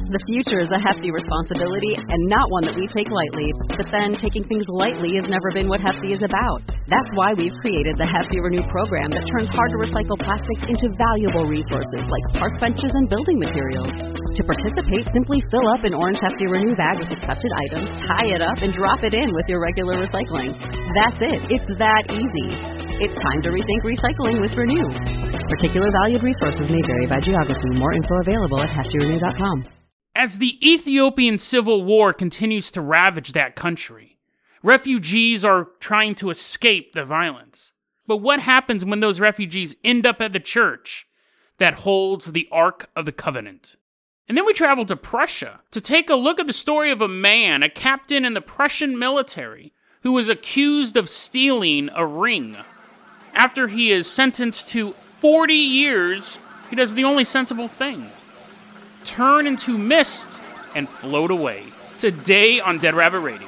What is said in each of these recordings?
The future is a hefty responsibility and not one that we take lightly. But then, taking things lightly has never been what Hefty is about. That's why we've created the Hefty Renew program that turns hard-to-recycle plastics into valuable resources like park benches and building materials. To participate, simply fill up an orange Hefty Renew bag with accepted items, tie it up, and drop it in with your regular recycling. That's it. It's that easy. It's time to rethink recycling with Renew. Particular valued resources may vary by geography. More info available at heftyrenew.com. As the Ethiopian civil war continues to ravage that country, refugees are trying to escape the violence. But what happens when those refugees end up at the church that holds the Ark of the Covenant? And then we travel to Prussia to take a look at the story of a man, a captain in the Prussian military, who was accused of stealing a ring. After he is sentenced to 40 years, he does the only sensible thing: turn into mist and float away. Today on Dead Rabbit Radio.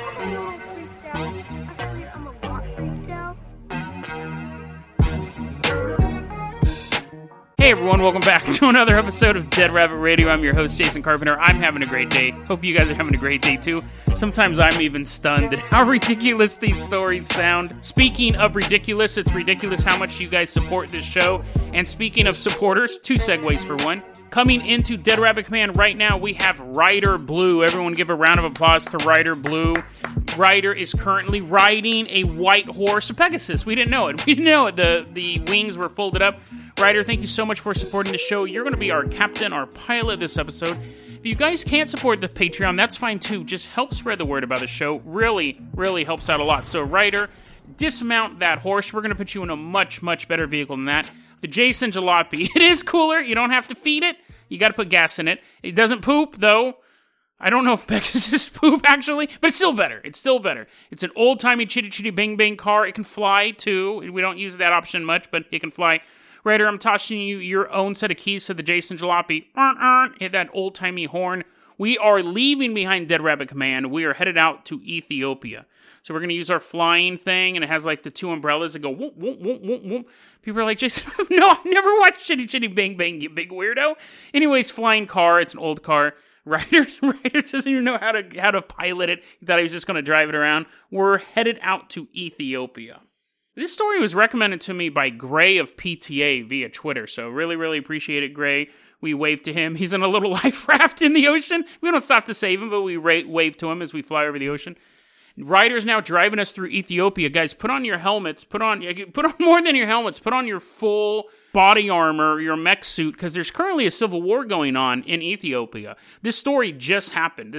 Hey everyone, welcome back to another episode of Dead Rabbit Radio. I'm your host, Jason Carpenter. I'm having a great day. Hope you guys are having a great day too. Sometimes I'm even stunned at how ridiculous these stories sound. Speaking of ridiculous, it's ridiculous how much you guys support this show. And speaking of supporters, two segues for one. Coming into Dead Rabbit Command right now, we have Ryder Blue. Everyone give a round of applause to Ryder Blue. Ryder is currently riding a white horse, a Pegasus. We didn't know it. We didn't know it. The wings were folded up. Ryder, thank you so much for supporting the show. You're going to be our captain, our pilot this episode. If you guys can't support the Patreon, that's fine too. Just help spread the word about the show. Really, really helps out a lot. So Ryder, dismount that horse. We're going to put you in a much, much better vehicle than that. The Jason Jalopy. It is cooler. You don't have to feed it. You got to put gas in it. It doesn't poop, though. I don't know if Pegasus poop, actually, but it's still better. It's still better. It's an old-timey chitty-chitty bang-bang car. It can fly, too. We don't use that option much, but it can fly. Ryder, I'm tossing you your own set of keys to the Jason Jalopy. Hit that old-timey horn. We are leaving behind Dead Rabbit Command. We are headed out to Ethiopia. So we're going to use our flying thing, and it has like the two umbrellas that go whoop, whoop, whoop, whoop, whoop. People are like, Jason, no, I've never watched Chitty Chitty Bang Bang, you big weirdo. Anyways, flying car. It's an old car. Ryder doesn't even know how to pilot it. He thought he was just going to drive it around. We're headed out to Ethiopia. This story was recommended to me by Gray of PTA via Twitter, so really, really appreciate it, Gray. We wave to him. He's in a little life raft in the ocean. We don't stop to save him, but we wave to him as we fly over the ocean. Ryder's now driving us through Ethiopia. Guys, put on your helmets. Put on more than your helmets. Put on your full body armor, your mech suit, because there's currently a civil war going on in Ethiopia. This story just happened.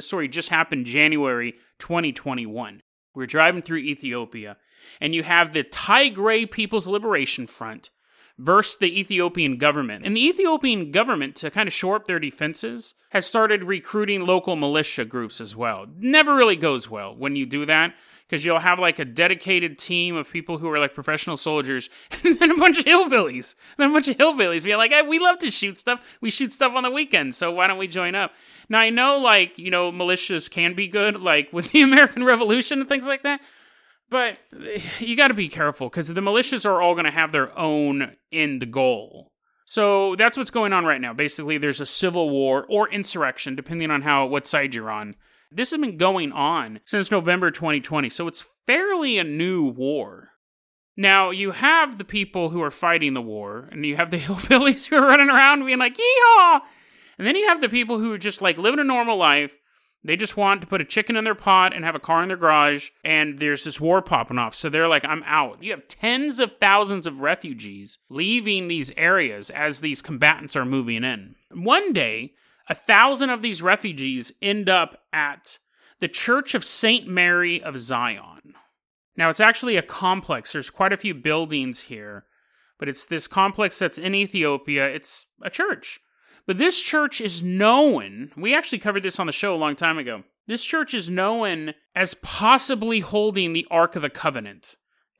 January 2021. We're driving through Ethiopia, and you have the Tigray People's Liberation Front versus the Ethiopian government. And the Ethiopian government, to kind of shore up their defenses, has started recruiting local militia groups as well. Never really goes well when you do that, because you'll have like a dedicated team of people who are like professional soldiers, and then a bunch of hillbillies. Being like, hey, we love to shoot stuff. We shoot stuff on the weekends, so why don't we join up? Now, I know, like, you know, militias can be good, like with the American Revolution and things like that, but you got to be careful, because the militias are all going to have their own end goal. So that's what's going on right now. Basically, there's a civil war or insurrection, depending on what side you're on. This has been going on since November 2020, so it's fairly a new war. Now, you have the people who are fighting the war, and you have the hillbillies who are running around being like, yeehaw! And then you have the people who are just like living a normal life. They just want to put a chicken in their pot and have a car in their garage, and there's this war popping off. So they're like, I'm out. You have tens of thousands of refugees leaving these areas as these combatants are moving in. One day, 1,000 of these refugees end up at the Church of St. Mary of Zion. Now, it's actually a complex. There's quite a few buildings here, but it's this complex that's in Ethiopia. It's a church. But this church is known, we actually covered this on the show a long time ago, this church is known as possibly holding the Ark of the Covenant,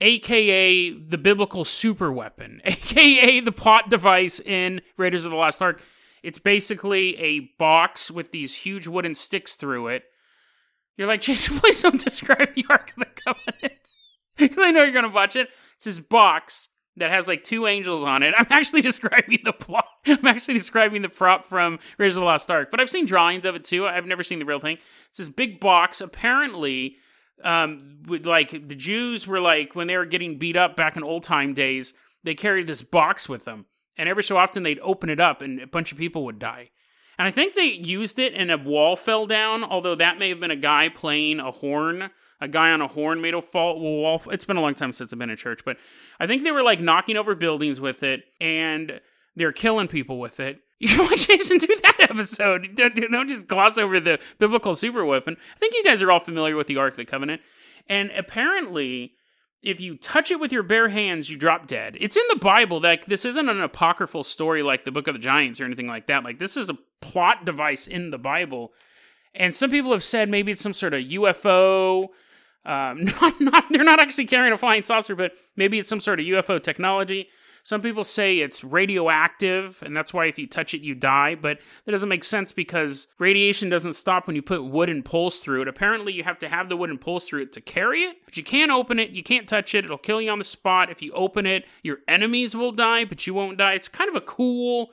aka the biblical superweapon, aka the plot device in Raiders of the Lost Ark. It's basically a box with these huge wooden sticks through it. You're like, Jason, please don't describe the Ark of the Covenant, because I know you're going to watch it. It's this box that has like two angels on it. I'm actually describing the plot. I'm actually describing the prop from Raiders of the Lost Ark, but I've seen drawings of it too. I've never seen the real thing. It's this big box. Apparently, with like the Jews were like, when they were getting beat up back in old time days, they carried this box with them. And every so often they'd open it up and a bunch of people would die. And I think they used it and a wall fell down, although that may have been a guy playing a horn. A guy on a horn made a wall. It's been a long time since I've been in church, but I think they were like knocking over buildings with it and they're killing people with it. You know what, Jason, do that episode. Don't just gloss over the biblical super weapon. I think you guys are all familiar with the Ark of the Covenant. And apparently, if you touch it with your bare hands, you drop dead. It's in the Bible. Like, this isn't an apocryphal story like the Book of the Giants or anything like that. Like, this is a plot device in the Bible. And some people have said maybe it's some sort of UFO. They're not actually carrying a flying saucer, but maybe it's some sort of UFO technology. Some people say it's radioactive, and that's why if you touch it, you die. But that doesn't make sense because radiation doesn't stop when you put wooden poles through it. Apparently, you have to have the wooden poles through it to carry it, but you can't open it. You can't touch it. It'll kill you on the spot. If you open it, your enemies will die, but you won't die. It's a cool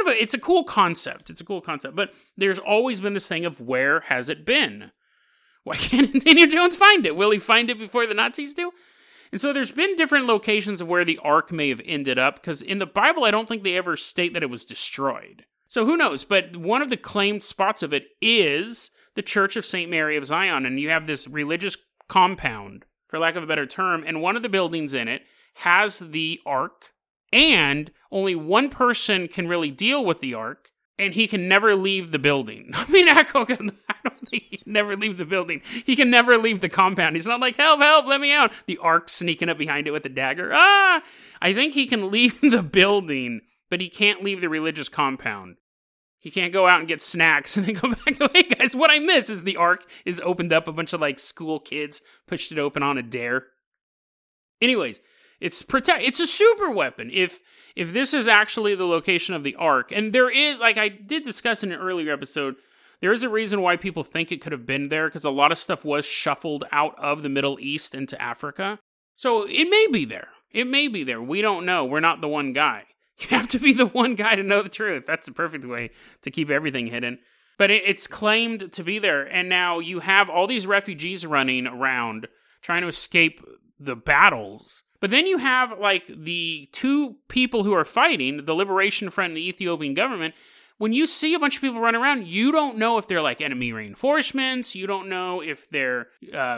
concept. It's a cool concept. But there's always been this thing of where has it been? Why can't Indiana Jones find it? Will he find it before the Nazis do? And so there's been different locations of where the Ark may have ended up, because in the Bible, I don't think they ever state that it was destroyed. So who knows? But one of the claimed spots of it is the Church of St. Mary of Zion, and you have this religious compound, for lack of a better term, and one of the buildings in it has the Ark, and only one person can really deal with the Ark, and he can never leave the building. I mean, I don't think he can never leave the building. He can never leave the compound. He's not like, help, let me out. The Ark sneaking up behind it with a dagger. I think he can leave the building, but he can't leave the religious compound. He can't go out and get snacks and then go back. Hey guys, what I miss is the Ark is opened up. A bunch of like school kids pushed it open on a dare. Anyways, it's a super weapon. If this is actually the location of the Ark, and there is, like I did discuss in an earlier episode, there is a reason why people think it could have been there, because a lot of stuff was shuffled out of the Middle East into Africa. So it may be there. It may be there. We don't know. We're not the one guy. You have to be the one guy to know the truth. That's the perfect way to keep everything hidden. But it's claimed to be there, and now you have all these refugees running around trying to escape the battles. But then you have, like, the two people who are fighting, the Liberation Front and the Ethiopian government. When you see a bunch of people run around, you don't know if they're, like, enemy reinforcements. You don't know if they're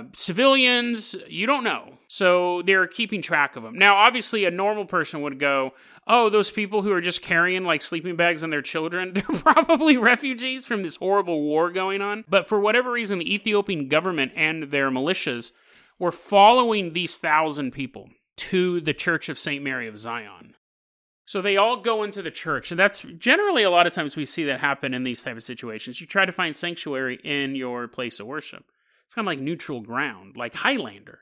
civilians. You don't know. So they're keeping track of them. Now, obviously, a normal person would go, oh, those people who are just carrying, like, sleeping bags on their children, they're probably refugees from this horrible war going on. But for whatever reason, the Ethiopian government and their militias were following these 1,000 people to the Church of St. Mary of Zion. So they all go into the church, and that's generally a lot of times we see that happen in these type of situations. You try to find sanctuary in your place of worship. It's kind of like neutral ground, like Highlander.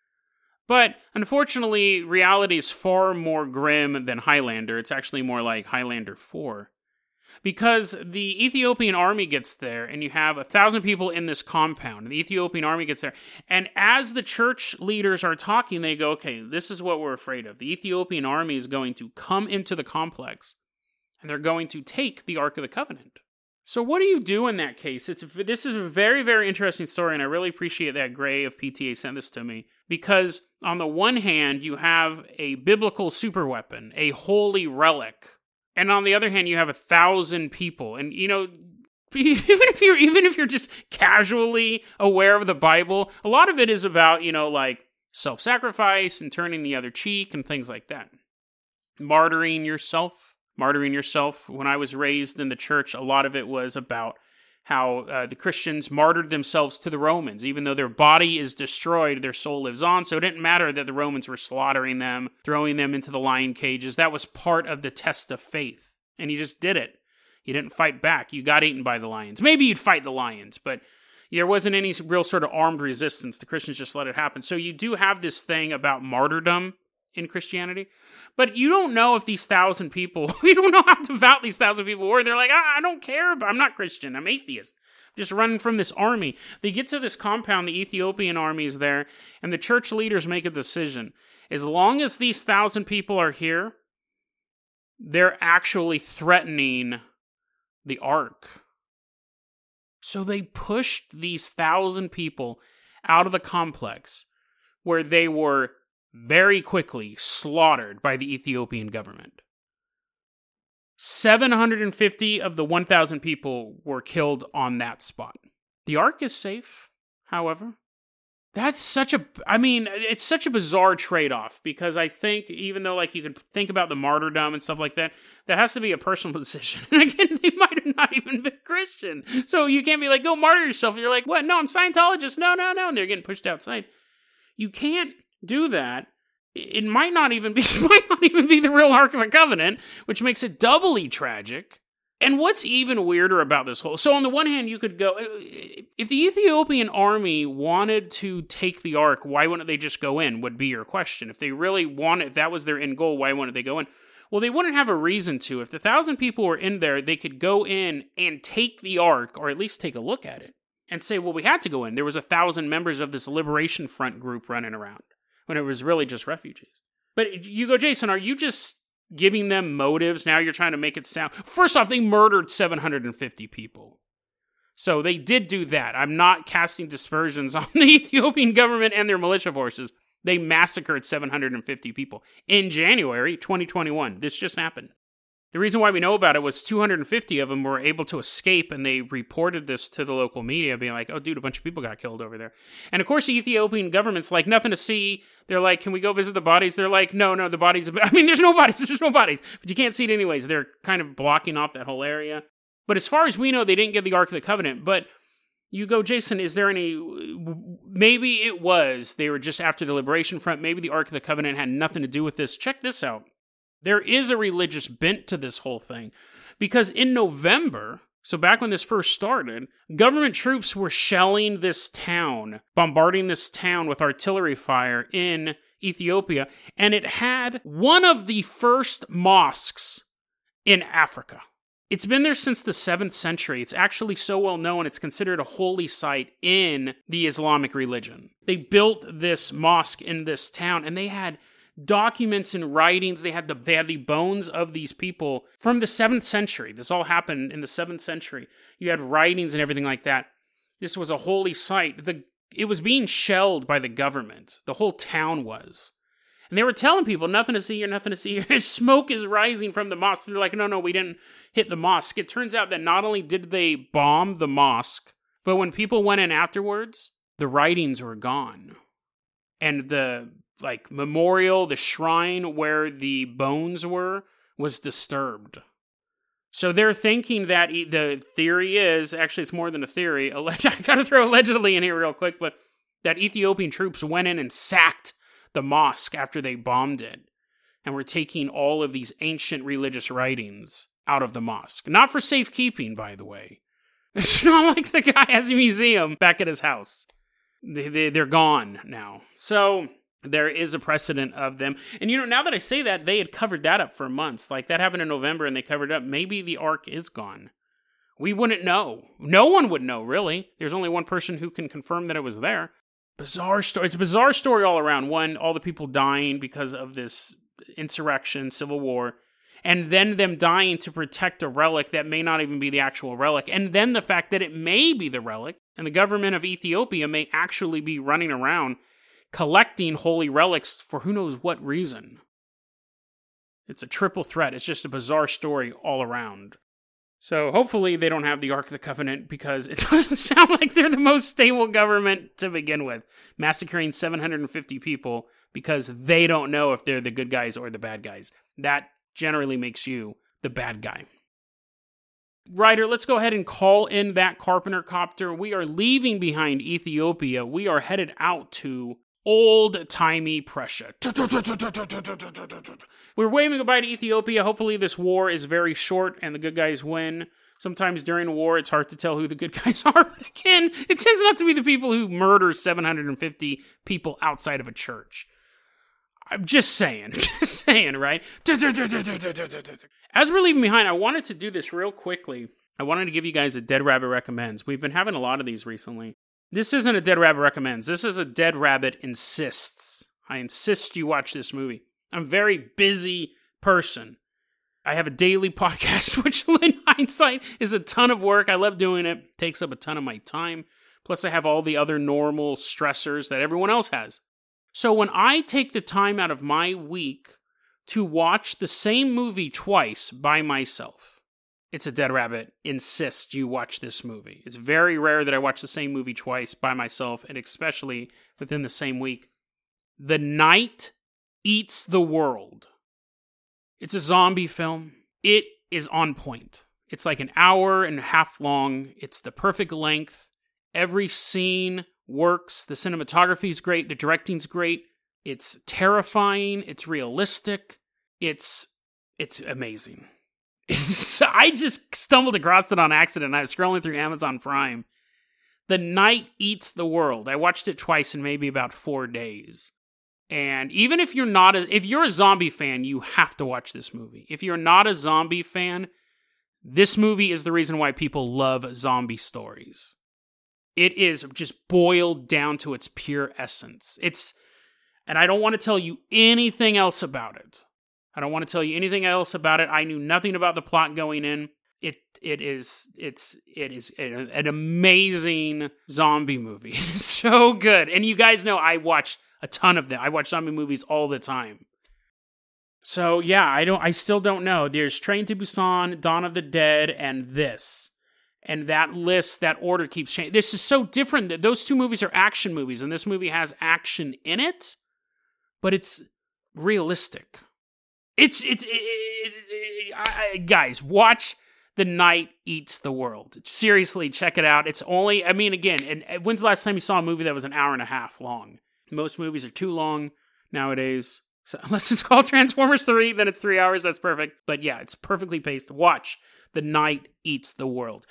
But unfortunately, reality is far more grim than Highlander. It's actually more like Highlander 4. Because the Ethiopian army gets there, and you have 1,000 people in this compound, and the Ethiopian army gets there, and as the church leaders are talking, they go, okay, this is what we're afraid of. The Ethiopian army is going to come into the complex, and they're going to take the Ark of the Covenant. So what do you do in that case? This is a very, very interesting story, and I really appreciate that Gray of PTA sent this to me, because on the one hand, you have a biblical superweapon, a holy relic, and on the other hand, you have 1,000 people. And, you know, even if you're just casually aware of the Bible, a lot of it is about, you know, like self-sacrifice and turning the other cheek and things like that. Martyring yourself. When I was raised in the church, a lot of it was about how the Christians martyred themselves to the Romans. Even though their body is destroyed, their soul lives on. So it didn't matter that the Romans were slaughtering them, throwing them into the lion cages. That was part of the test of faith. And you just did it. You didn't fight back. You got eaten by the lions. Maybe you'd fight the lions, but there wasn't any real sort of armed resistance. The Christians just let it happen. So you do have this thing about martyrdom in Christianity. But you don't know if these 1,000 people, you don't know how devout these 1,000 people were. They're like, I don't care, I'm not Christian, I'm atheist. Just running from this army. They get to this compound, the Ethiopian army is there, and the church leaders make a decision. As long as these 1,000 people are here, they're actually threatening the ark. So they pushed these 1,000 people out of the complex, where they were very quickly slaughtered by the Ethiopian government. 750 of the 1,000 people were killed on that spot. The ark is safe, however. That's it's such a bizarre trade-off, because I think, even though, you could think about the martyrdom and stuff like that, that has to be a personal decision. And again, they might have not even been Christian. So you can't be like, go martyr yourself. And you're like, what? No, I'm Scientologist. No. And they're getting pushed outside. You can't do that. It might not even be the real Ark of the Covenant, which makes it doubly tragic. And what's even weirder about this whole... So on the one hand, you could go... If the Ethiopian army wanted to take the Ark, why wouldn't they just go in, would be your question. If they really wanted... If that was their end goal, why wouldn't they go in? Well, they wouldn't have a reason to. If the 1,000 people were in there, they could go in and take the Ark, or at least take a look at it, and say, well, we had to go in. There was 1,000 members of this Liberation Front group running around, when it was really just refugees. But you go, Jason, are you just giving them motives? Now you're trying to make it sound... First off, they murdered 750 people. So they did do that. I'm not casting dispersions on the Ethiopian government and their militia forces. They massacred 750 people in January 2021. This just happened. The reason why we know about it was 250 of them were able to escape, and they reported this to the local media, being like, oh, dude, a bunch of people got killed over there. And of course, the Ethiopian government's like, nothing to see. They're like, can we go visit the bodies? They're like, no, the bodies... there's no bodies. But you can't see it anyways. They're kind of blocking off that whole area. But as far as we know, they didn't get the Ark of the Covenant. But you go, Jason, is there any... Maybe it was. They were just after the Liberation Front. Maybe the Ark of the Covenant had nothing to do with this. Check this out. There is a religious bent to this whole thing, because in November, so back when this first started, government troops were shelling this town, bombarding this town with artillery fire in Ethiopia, and it had one of the first mosques in Africa. It's been there since the 7th century. It's actually so well known, it's considered a holy site in the Islamic religion. They built this mosque in this town, and they had documents and writings. They had the bones of these people from the 7th century. This all happened in the 7th century. You had writings and everything like that. This was a holy site. It was being shelled by the government. The whole town was. And they were telling people, nothing to see here, nothing to see here. Smoke is rising from the mosque. They're like, no, we didn't hit the mosque. It turns out that not only did they bomb the mosque, but when people went in afterwards, the writings were gone. And the memorial, the shrine where the bones were, was disturbed. So they're thinking that the theory is, actually it's more than a theory, I gotta throw allegedly in here real quick, but that Ethiopian troops went in and sacked the mosque after they bombed it, and were taking all of these ancient religious writings out of the mosque. Not for safekeeping, by the way. It's not like the guy has a museum back at his house. They're gone now. So there is a precedent of them. And now that I say that, they had covered that up for months. Like, that happened in November, and they covered it up. Maybe the Ark is gone. We wouldn't know. No one would know, really. There's only one person who can confirm that it was there. Bizarre story. It's a bizarre story all around. One, all the people dying because of this insurrection, civil war. And then them dying to protect a relic that may not even be the actual relic. And then the fact that it may be the relic, and the government of Ethiopia may actually be running around collecting holy relics for who knows what reason. It's a triple threat. It's just a bizarre story all around. So hopefully they don't have the Ark of the Covenant, because it doesn't sound like they're the most stable government to begin with. Massacring 750 people because they don't know if they're the good guys or the bad guys. That generally makes you the bad guy. Ryder, let's go ahead and call in that Carpenter copter. We are leaving behind Ethiopia. We are headed out to old-timey Prussia. We're waving goodbye to Ethiopia. Hopefully this war is very short and the good guys win. Sometimes during a war, it's hard to tell who the good guys are. But again, it tends not to be the people who murder 750 people outside of a church. I'm just saying, right? As we're leaving behind, I wanted to do this real quickly. I wanted to give you guys a Dead Rabbit Recommends. We've been having a lot of these recently. This isn't a Dead Rabbit Recommends. This is a Dead Rabbit Insists. I insist you watch this movie. I'm a very busy person. I have a daily podcast, which in hindsight is a ton of work. I love doing it. It takes up a ton of my time. Plus, I have all the other normal stressors that everyone else has. So when I take the time out of my week to watch the same movie twice by myself, it's a Dead Rabbit Insist you watch this movie. It's very rare that I watch the same movie twice by myself, and especially within the same week. The Night Eats the World. It's a zombie film. It is on point. It's like an hour and a half long. It's the perfect length. Every scene works. The cinematography is great. The directing's great. It's terrifying. It's realistic. It's amazing. I just stumbled across it on accident. I was scrolling through Amazon Prime. The Night Eats the World. I watched it twice in maybe about 4 days. And even if you're a zombie fan, you have to watch this movie. If you're not a zombie fan, this movie is the reason why people love zombie stories. It is just boiled down to its pure essence. And I don't want to tell you anything else about it. I knew nothing about the plot going in. It is an amazing zombie movie. It's so good. And you guys know I watch a ton of them. I watch zombie movies all the time. So yeah, I still don't know. There's Train to Busan, Dawn of the Dead, and this. And that list, that order keeps changing. This is so different. Those two movies are action movies, and this movie has action in it, but it's realistic. Guys, watch The Night Eats the World. Seriously, check it out. It's only, again, and when's the last time you saw a movie that was an hour and a half long? Most movies are too long nowadays. So unless it's called Transformers 3, then it's 3 hours. That's perfect. But yeah, it's perfectly paced. Watch The Night Eats the World.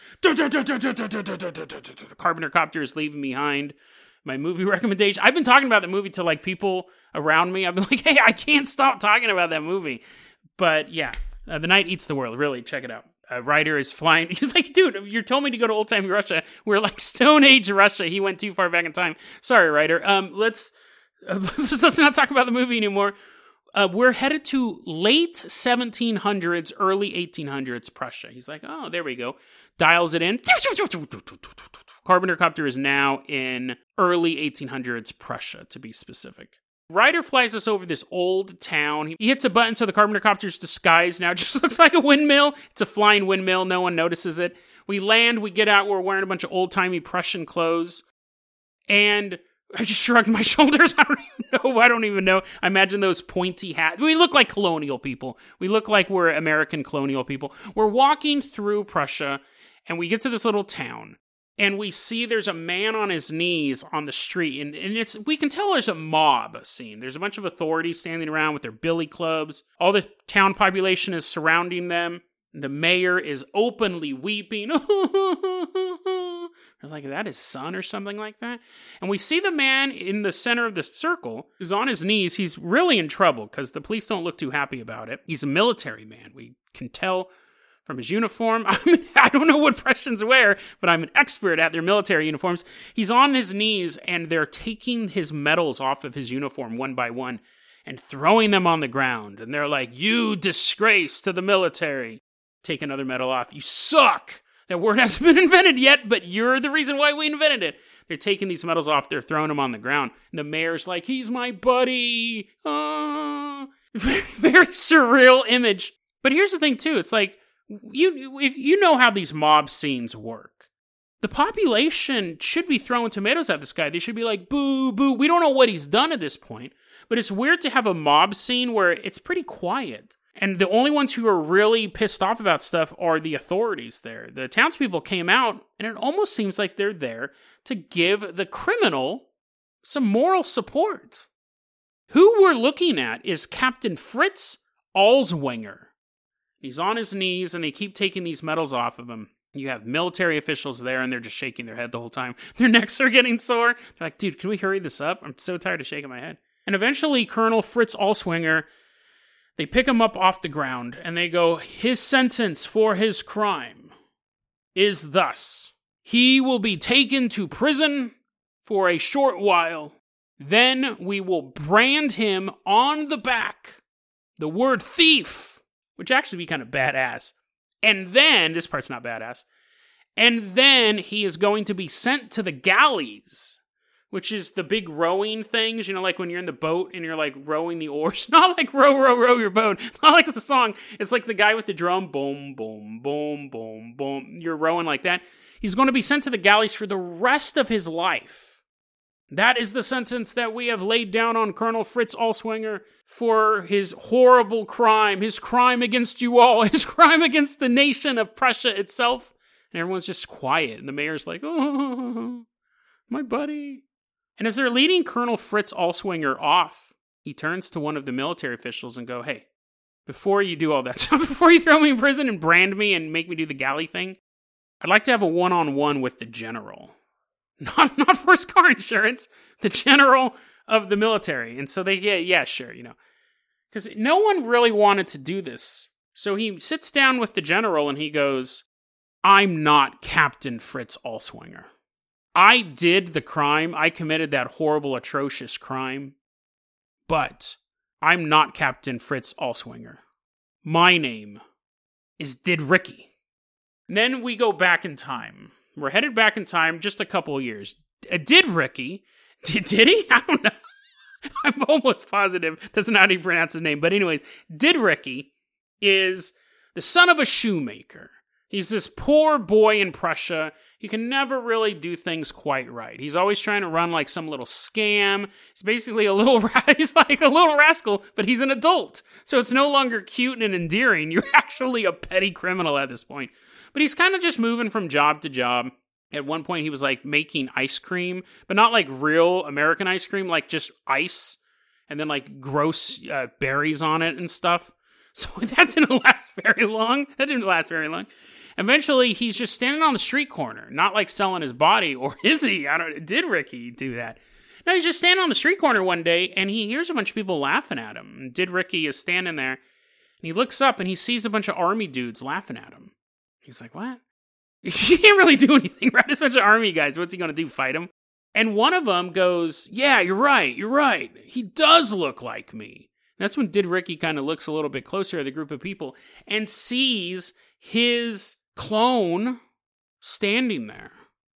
Carpenter Copter is leaving behind my movie recommendation. I've been talking about the movie to people around me. I've been like, hey, I can't stop talking about that movie. But yeah, The Night Eats the World. Really, check it out. Ryder is flying. He's like, dude, you told me to go to old-time Russia. We're like Stone Age Russia. He went too far back in time. Sorry, Ryder. Let's not talk about the movie anymore. We're headed to late 1700s, early 1800s Prussia. He's like, oh, there we go. Dials it in. Carpenter Copter is now in early 1800s Prussia, to be specific. Ryder flies us over this old town. He hits a button so the Carpenter Copter's disguise now just looks like a windmill. It's a flying windmill. No one notices it. We land, we get out, we're wearing a bunch of old-timey Prussian clothes. And I just shrugged my shoulders. I don't even know. I imagine those pointy hats. We look like colonial people. We look like we're American colonial people. We're walking through Prussia, and we get to this little town. And we see there's a man on his knees on the street, and we can tell there's a mob scene. There's a bunch of authorities standing around with their billy clubs. All the town population is surrounding them. The mayor is openly weeping. I was like, is that his son or something like that? And we see the man in the center of the circle is on his knees. He's really in trouble because the police don't look too happy about it. He's a military man. We can tell from his uniform. I don't know what Prussians wear, but I'm an expert at their military uniforms. He's on his knees, and they're taking his medals off of his uniform one by one and throwing them on the ground. And they're like, you disgrace to the military. Take another medal off. You suck. That word hasn't been invented yet, but you're the reason why we invented it. They're taking these medals off. They're throwing them on the ground. And the mayor's like, he's my buddy. Very surreal image. But here's the thing, too. It's like, if you know how these mob scenes work. The population should be throwing tomatoes at this guy. They should be like, boo, boo. We don't know what he's done at this point. But it's weird to have a mob scene where it's pretty quiet. And the only ones who are really pissed off about stuff are the authorities there. The townspeople came out, and it almost seems like they're there to give the criminal some moral support. Who we're looking at is Captain Fritz Alswenger. He's on his knees, and they keep taking these medals off of him. You have military officials there, and they're just shaking their head the whole time. Their necks are getting sore. They're like, dude, can we hurry this up? I'm so tired of shaking my head. And eventually, Colonel Fritz Allswinger, they pick him up off the ground, and they go, his sentence for his crime is thus: he will be taken to prison for a short while. Then we will brand him on the back the word thief, which actually be kind of badass. And then, this part's not badass, and then he is going to be sent to the galleys, which is the big rowing things, like when you're in the boat and you're like rowing the oars. Not like row, row, row your boat. Not like the song. It's like the guy with the drum. Boom, boom, boom, boom, boom. You're rowing like that. He's going to be sent to the galleys for the rest of his life. That is the sentence that we have laid down on Colonel Fritz Allswinger for his horrible crime, his crime against you all, his crime against the nation of Prussia itself. And everyone's just quiet. And the mayor's like, oh, my buddy. And as they're leading Colonel Fritz Allswinger off, he turns to one of the military officials and go, hey, before you do all that stuff, before you throw me in prison and brand me and make me do the galley thing, I'd like to have a one-on-one with the general. Not for his car insurance, the general of the military. And so they, yeah, sure, Because no one really wanted to do this. So he sits down with the general and he goes, I'm not Captain Fritz Allswinger. I did the crime. I committed that horrible, atrocious crime. But I'm not Captain Fritz Allswinger. My name is Didricki. And then we go back in time. We're headed back in time just a couple of years. Didricki, did he? I don't know. I'm almost positive that's not how you pronounce his name. But anyways, Didricki is the son of a shoemaker. He's this poor boy in Prussia. He can never really do things quite right. He's always trying to run like some little scam. He's basically he's like a little rascal, but he's an adult. So it's no longer cute and endearing. You're actually a petty criminal at this point. But he's kind of just moving from job to job. At one point, he was like making ice cream, but not like real American ice cream, like just ice and then like gross berries on it and stuff. So that didn't last very long. Eventually, he's just standing on the street corner, not like selling his body, or is he? Did Ricky do that? No, he's just standing on the street corner one day, and he hears a bunch of people laughing at him. And Didricki is standing there, and he looks up, and he sees a bunch of army dudes laughing at him. He's like, what? He can't really do anything, right? There's a bunch of army guys. What's he going to do, fight him? And one of them goes, yeah, you're right. He does look like me. And that's when Didricki kind of looks a little bit closer at the group of people and sees his clone standing there.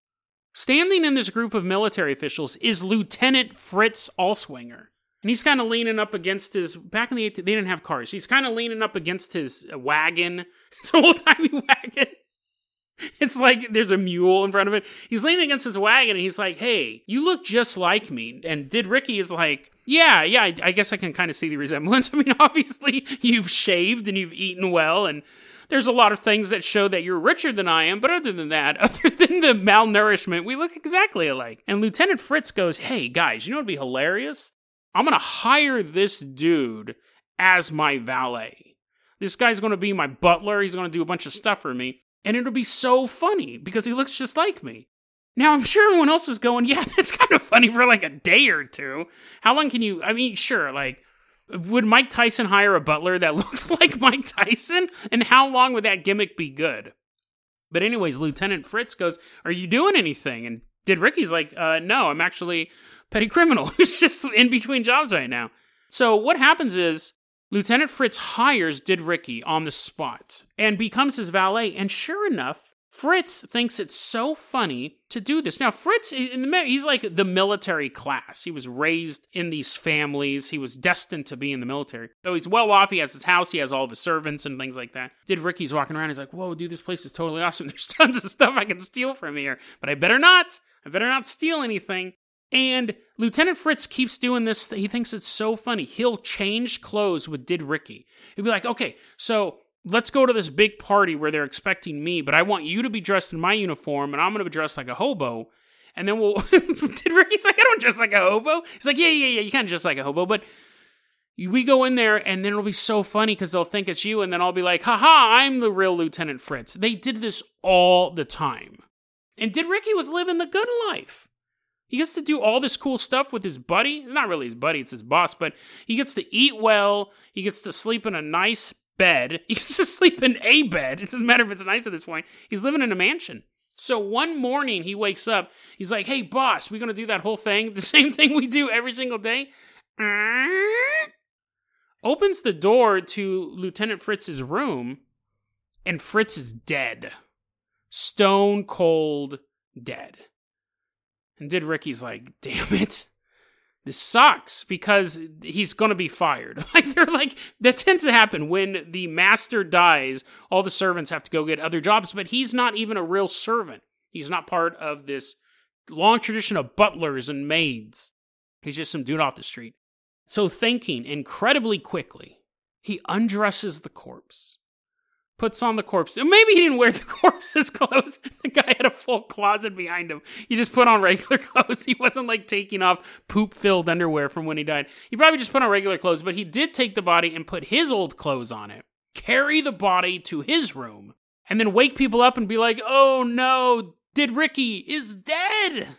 Standing in this group of military officials is Lieutenant Fritz Allswinger. And he's kind of leaning up against back in the 80s, they didn't have cars. He's kind of leaning up against his wagon. It's an old-timey wagon. It's like there's a mule in front of it. He's leaning against his wagon and he's like, hey, you look just like me. And Didricki is like, yeah, I guess I can kind of see the resemblance. I mean, obviously, you've shaved and you've eaten well, and there's a lot of things that show that you're richer than I am, but other than that, other than the malnourishment, we look exactly alike. And Lieutenant Fritz goes, hey, guys, you know what would be hilarious? I'm going to hire this dude as my valet. This guy's going to be my butler. He's going to do a bunch of stuff for me. And it'll be so funny because he looks just like me. Now, I'm sure everyone else is going, yeah, that's kind of funny for like a day or two. How long can you, sure, like, would Mike Tyson hire a butler that looks like Mike Tyson? And how long would that gimmick be good? But anyways, Lieutenant Fritz goes, are you doing anything? And Didricki's like, no, I'm actually a petty criminal who's just in between jobs right now. So what happens is, Lieutenant Fritz hires Didricki on the spot and becomes his valet. And sure enough, Fritz thinks it's so funny to do this. Now, Fritz, he's like the military class. He was raised in these families. He was destined to be in the military. So he's well off. He has his house. He has all of his servants and things like that. Didricki's walking around. He's like, whoa, dude, this place is totally awesome. There's tons of stuff I can steal from here. But I better not steal anything. And Lieutenant Fritz keeps doing this. He thinks it's so funny. He'll change clothes with Didricki. He'll be like, okay, so let's go to this big party where they're expecting me, but I want you to be dressed in my uniform, and I'm going to be dressed like a hobo. And then Didricki's like, I don't dress like a hobo. He's like, yeah, you kind of dress like a hobo, but we go in there, and then it'll be so funny because they'll think it's you, and then I'll be like, haha, I'm the real Lieutenant Fritz. They did this all the time. And Didricki was living the good life. He gets to do all this cool stuff with his buddy. Not really his buddy, it's his boss, but he gets to eat well. He gets to sleep in a nice bed. He gets to sleep in a bed. It doesn't matter if it's nice at this point. He's living in a mansion. So one morning he wakes up. He's like, hey, boss, we're going to do that whole thing. The same thing we do every single day. Opens the door to Lieutenant Fritz's room, and Fritz is dead. Stone cold dead. And Did Ricky's like, damn it. This sucks because he's going to be fired. That tends to happen when the master dies. All the servants have to go get other jobs, but he's not even a real servant. He's not part of this long tradition of butlers and maids. He's just some dude off the street. So thinking incredibly quickly, he undresses the corpse. Puts on the corpse. And maybe he didn't wear the corpse's clothes. The guy had a full closet behind him. He just put on regular clothes. He wasn't taking off poop-filled underwear from when he died. He probably just put on regular clothes, but he did take the body and put his old clothes on it. Carry the body to his room. And then wake people up and be like, oh no, Did Ricky is dead.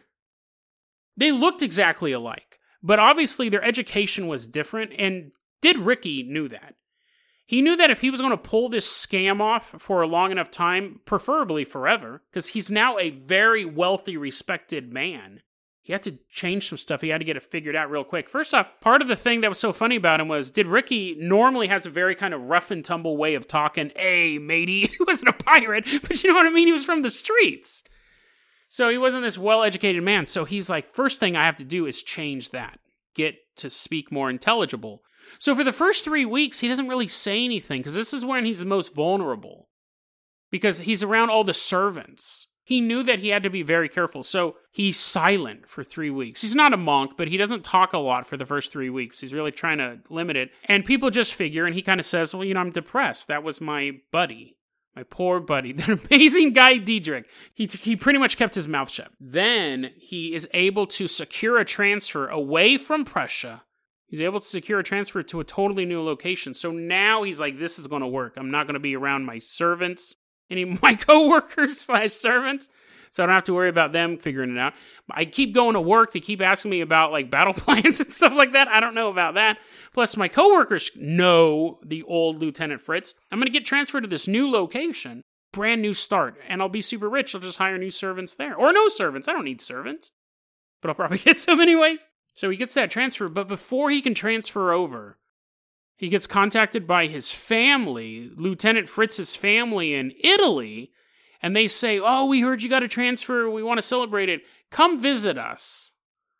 They looked exactly alike. But obviously their education was different, and Did Ricky knew that. He knew that if he was going to pull this scam off for a long enough time, preferably forever, because he's now a very wealthy, respected man, he had to change some stuff. He had to get it figured out real quick. First off, part of the thing that was so funny about him was Did Ricky normally has a very kind of rough and tumble way of talking. Hey, matey, he wasn't a pirate, but you know what I mean? He was from the streets. So he wasn't this well-educated man. So he's like, first thing I have to do is change that. Get to speak more intelligible. So for the first 3 weeks, he doesn't really say anything, because this is when he's the most vulnerable. Because he's around all the servants. He knew that he had to be very careful, so he's silent for 3 weeks. He's not a monk, but he doesn't talk a lot for the first 3 weeks. He's really trying to limit it. And people just figure, and he kind of says, well, I'm depressed. That was my buddy. My poor buddy. That amazing guy, Diedrich. He pretty much kept his mouth shut. Then he is able to secure a transfer away from Prussia. He's able to secure a transfer to a totally new location. So now he's like, this is going to work. I'm not going to be around my servants, my co-workers / servants. So I don't have to worry about them figuring it out. I keep going to work. They keep asking me about battle plans and stuff like that. I don't know about that. Plus my co-workers know the old Lieutenant Fritz. I'm going to get transferred to this new location. Brand new start. And I'll be super rich. I'll just hire new servants there. Or no servants. I don't need servants. But I'll probably get some anyways. So he gets that transfer, but before he can transfer over, he gets contacted by his family, Lieutenant Fritz's family in Italy, and they say, oh, we heard you got a transfer, we want to celebrate it, come visit us.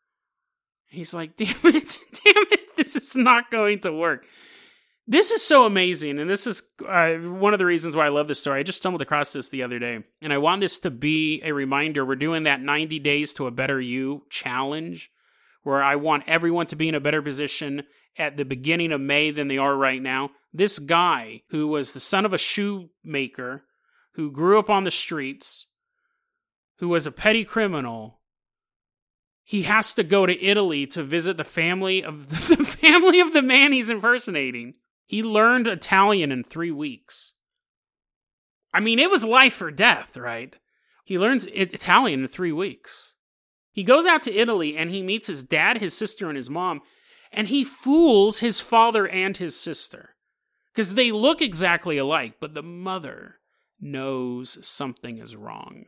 He's like, damn it, this is not going to work. This is so amazing, and this is one of the reasons why I love this story. I just stumbled across this the other day, and I want this to be a reminder. We're doing that 90 Days to a Better You challenge, where I want everyone to be in a better position at the beginning of May than they are right now. This guy, who was the son of a shoemaker, who grew up on the streets, who was a petty criminal, he has to go to Italy to visit the family of the man he's impersonating. He learned Italian in 3 weeks. I mean, it was life or death, right? He learns Italian in 3 weeks. He goes out to Italy and he meets his dad, his sister, and his mom, and he fools his father and his sister. Because they look exactly alike, but the mother knows something is wrong.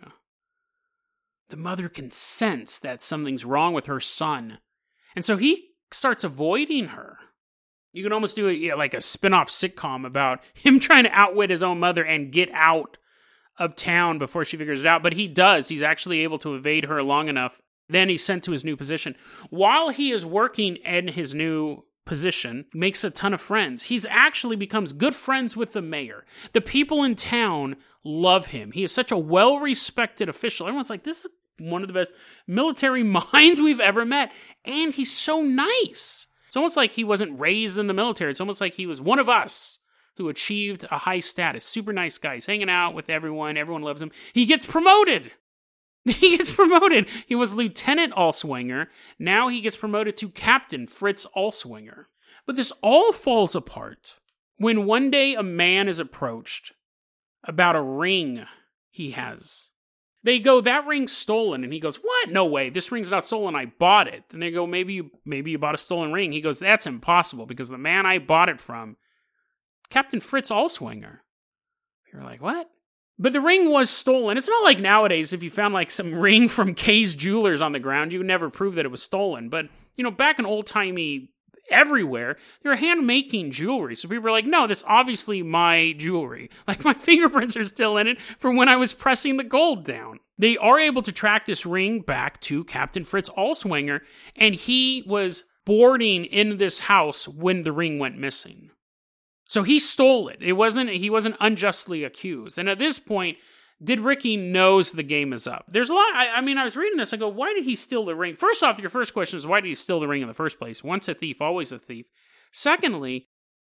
The mother can sense that something's wrong with her son. And so he starts avoiding her. You can almost do like a spin-off sitcom about him trying to outwit his own mother and get out of town before she figures it out. But he does. He's actually able to evade her long enough. Then he's sent to his new position. While he is working in his new position, makes a ton of friends. He's actually becomes good friends with the mayor. The people in town love him. He is such a well-respected official. Everyone's like, this is one of the best military minds we've ever met. And he's so nice. It's almost like he wasn't raised in the military. It's almost like he was one of us who achieved a high status. Super nice guy. He's hanging out with everyone. Everyone loves him. He gets promoted. He gets promoted. He was Lieutenant Allswinger. Now he gets promoted to Captain Fritz Allswinger. But this all falls apart when one day a man is approached about a ring he has. They go, that ring's stolen. And he goes, what? No way. This ring's not stolen. I bought it. And they go, maybe you bought a stolen ring. He goes, that's impossible because the man I bought it from, Captain Fritz Allswinger. You're like, what? But the ring was stolen. It's not like nowadays if you found like some ring from Kay's Jewelers on the ground, you would never prove that it was stolen. But, back in old-timey everywhere, they were hand-making jewelry. So people were like, no, that's obviously my jewelry. Like, my fingerprints are still in it from when I was pressing the gold down. They are able to track this ring back to Captain Fritz Allswinger, and he was boarding in this house when the ring went missing. So he stole it. He wasn't unjustly accused. And at this point, Didricki knows the game is up. There's a lot, I was reading this, I go, why did he steal the ring? First off, your first question is, why did he steal the ring in the first place? Once a thief, always a thief. Secondly,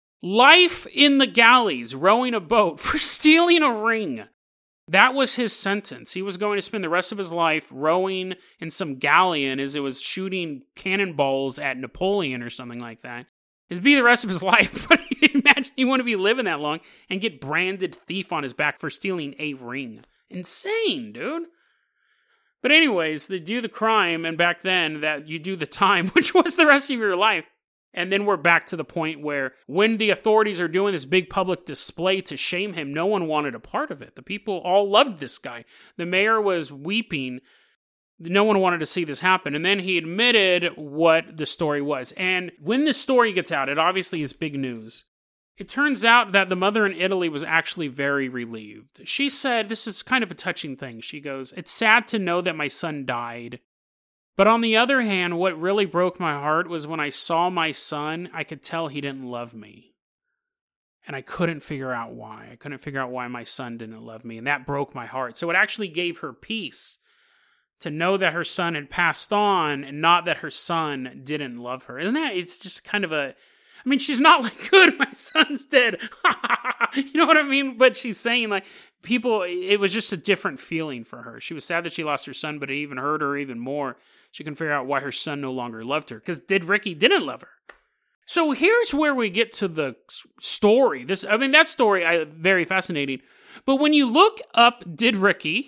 life in the galleys, rowing a boat for stealing a ring. That was his sentence. He was going to spend the rest of his life rowing in some galleon as it was shooting cannonballs at Napoleon or something like that. It'd be the rest of his life, but imagine you want to be living that long and get branded thief on his back for stealing a ring. Insane, dude. But anyways, they do the crime, and back then, that you do the time, which was the rest of your life. And then we're back to the point where when the authorities are doing this big public display to shame him, no one wanted a part of it. The people all loved this guy. The mayor was weeping. No one wanted to see this happen. And then he admitted what the story was. And when this story gets out, it obviously is big news. It turns out that the mother in Italy was actually very relieved. She said, this is kind of a touching thing. She goes, it's sad to know that my son died. But on the other hand, what really broke my heart was when I saw my son, I could tell he didn't love me. And I couldn't figure out why. I couldn't figure out why my son didn't love me. And that broke my heart. So it actually gave her peace to know that her son had passed on and not that her son didn't love her. Isn't that, it's just kind of she's not like, good, my son's dead. You know what I mean? But she's saying, like, it was just a different feeling for her. She was sad that she lost her son, but it even hurt her even more. She couldn't figure out why her son no longer loved her, because Didricki didn't love her. So here's where we get to the story. That story, very fascinating. But when you look up Didricki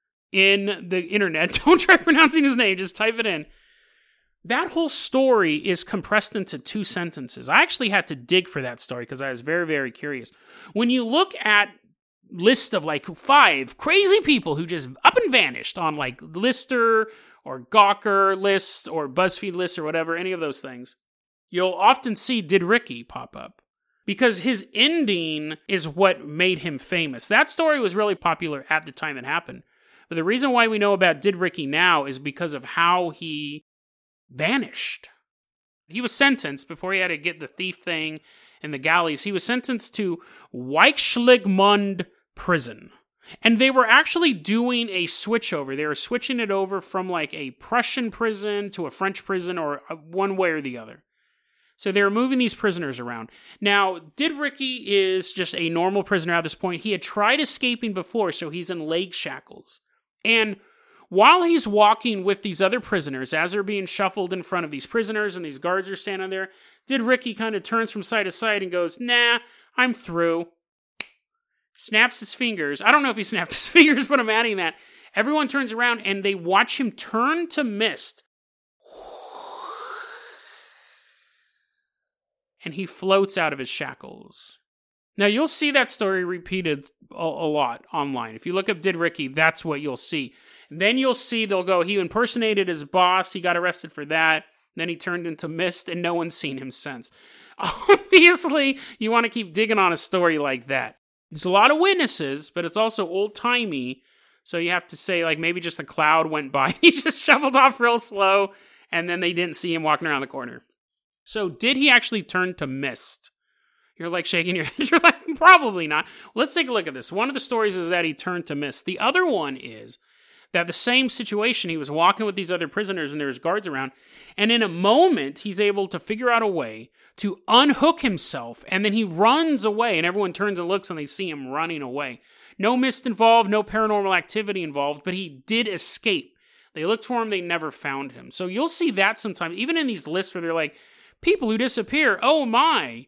in the internet, don't try pronouncing his name, just type it in. That whole story is compressed into 2 sentences. I actually had to dig for that story because I was very, very curious. When you look at list of like 5 crazy people who just up and vanished on like Lister or Gawker list or BuzzFeed list or whatever, any of those things, you'll often see Didricki pop up because his ending is what made him famous. That story was really popular at the time it happened. But the reason why we know about Didricki now is because of how he vanished. He was sentenced, before he had to get the thief thing in the galleys, he was sentenced to Weichsligmund prison. And they were actually doing a switchover. They were switching it over from like a Prussian prison to a French prison, or one way or the other. So they were moving these prisoners around. Now, Didricki is just a normal prisoner at this point. He had tried escaping before, so he's in leg shackles. And while he's walking with these other prisoners, as they're being shuffled in front of these prisoners and these guards are standing there, Didricki kind of turns from side to side and goes, nah, I'm through. Snaps his fingers. I don't know if he snapped his fingers, but I'm adding that. Everyone turns around and they watch him turn to mist. And he floats out of his shackles. Now, you'll see that story repeated a lot online. If you look up Didricki, that's what you'll see. And then you'll see they'll go, he impersonated his boss, he got arrested for that, then he turned into mist, and no one's seen him since. Obviously, you want to keep digging on a story like that. There's a lot of witnesses, but it's also old-timey, so you have to say, like, maybe just a cloud went by, he just shuffled off real slow, and then they didn't see him walking around the corner. So, did he actually turn to mist? You're like shaking your head. You're like, probably not. Let's take a look at this. One of the stories is that he turned to mist. The other one is that the same situation, he was walking with these other prisoners and there's guards around, and in a moment, he's able to figure out a way to unhook himself, and then he runs away, and everyone turns and looks and they see him running away. No mist involved, no paranormal activity involved, but he did escape. They looked for him, they never found him. So you'll see that sometimes, even in these lists where they're like, people who disappear, oh my.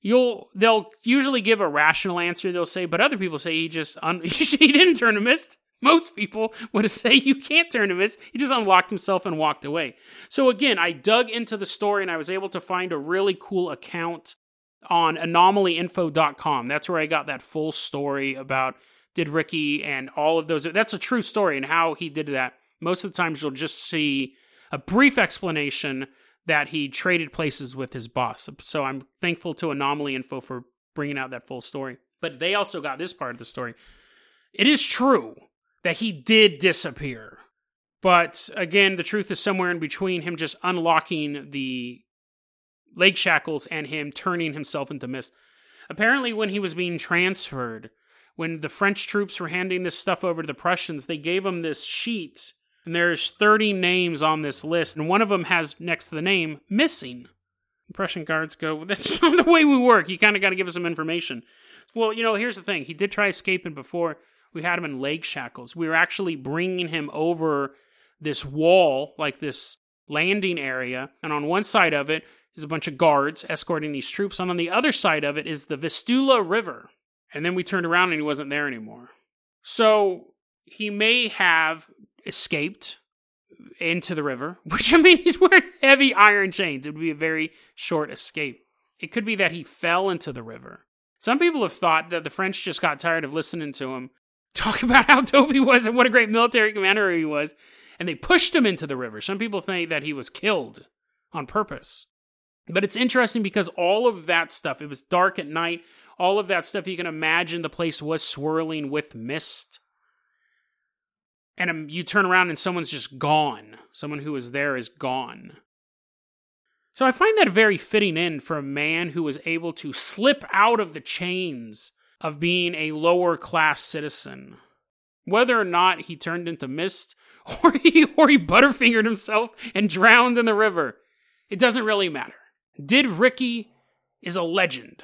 They'll usually give a rational answer, they'll say, but other people say he didn't turn to mist. Most people would say you can't turn to mist. He just unlocked himself and walked away. So again, I dug into the story and I was able to find a really cool account on anomalyinfo.com. That's where I got that full story about Did Ricky and all of those. That's a true story and how he did that. Most of the times you'll just see a brief explanation that he traded places with his boss. So I'm thankful to Anomaly Info for bringing out that full story. But they also got this part of the story. It is true that he did disappear. But again, the truth is somewhere in between him just unlocking the leg shackles and him turning himself into mist. Apparently, when he was being transferred, when the French troops were handing this stuff over to the Prussians, they gave him this sheet. And there's 30 names on this list, and one of them has next to the name, missing. The Prussian guards go, that's not the way we work. You kind of got to give us some information. Well, here's the thing. He did try escaping before. We had him in leg shackles. We were actually bringing him over this wall, like this landing area, and on one side of it is a bunch of guards escorting these troops, and on the other side of it is the Vistula River. And then we turned around and he wasn't there anymore. So he may have escaped into the river, which he's wearing heavy iron chains. It would be a very short escape. It could be that he fell into the river. Some people have thought that the French just got tired of listening to him talk about how dope he was and what a great military commander he was, and they pushed him into the river. Some people think that he was killed on purpose. But it's interesting because all of that stuff, it was dark at night, all of that stuff, you can imagine the place was swirling with mist. And you turn around and someone's just gone. Someone who was there is gone. So I find that a very fitting end for a man who was able to slip out of the chains of being a lower class citizen. Whether or not he turned into mist or he butterfingered himself and drowned in the river, it doesn't really matter. Did Ricky is a legend.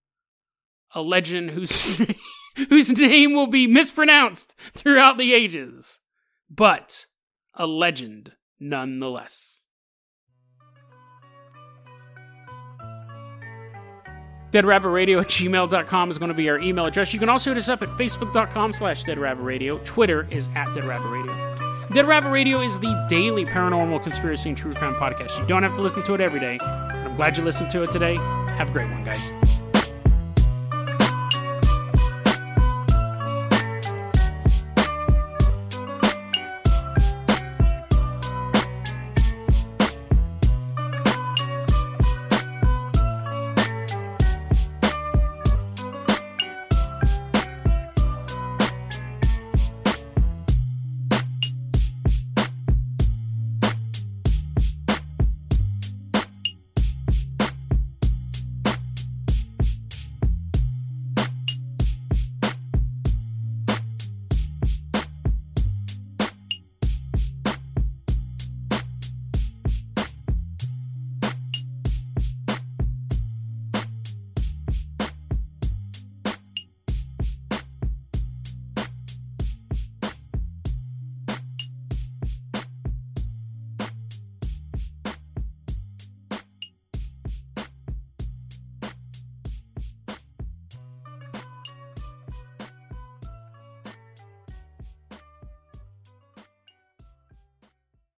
A legend whose name will be mispronounced throughout the ages, but a legend nonetheless. DeadRabbitRadio@gmail.com is going to be our email address. You can also hit us up at Facebook.com/DeadRabbitRadio. Twitter is @DeadRabbitRadio. Dead Rabbit Radio is the daily paranormal conspiracy and true crime podcast. You don't have to listen to it every day, but I'm glad you listened to it today. Have a great one, guys.